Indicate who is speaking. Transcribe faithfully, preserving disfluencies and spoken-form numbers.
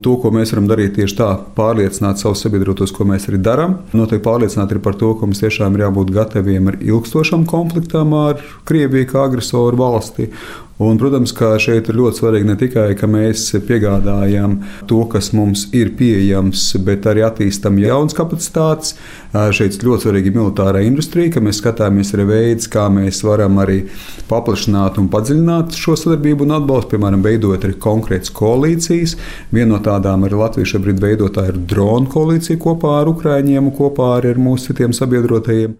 Speaker 1: To, ko mēs varam darīt tieši tā, pārliecināt savus sabiedrotos, ko mēs arī darām. Noteikti pārliecināti ir par to, ka mums tiešām ir jābūt gataviem ar ilgstošam konfliktam ar Krieviju kā agresoru valsti. Un, protams, ka šeit ir ļoti svarīgi ne tikai, ka mēs piegādājam to, kas mums ir pieejams, bet arī attīstam jaunas kapacitātes. Šeit ir ļoti svarīga militārā industrija, ka mēs skatāmies arī veids, kā mēs varam arī paplašināt un padziļināt šo sadarbību un atbalstu, piemēram, veidot arī konkrētas koalīcijas. Viena no tādām arī Latvija šobrīd veidotā ir dronu koalīcija kopā ar Ukraiņiem un kopā arī ar mūsu citiem sabiedrotajiem.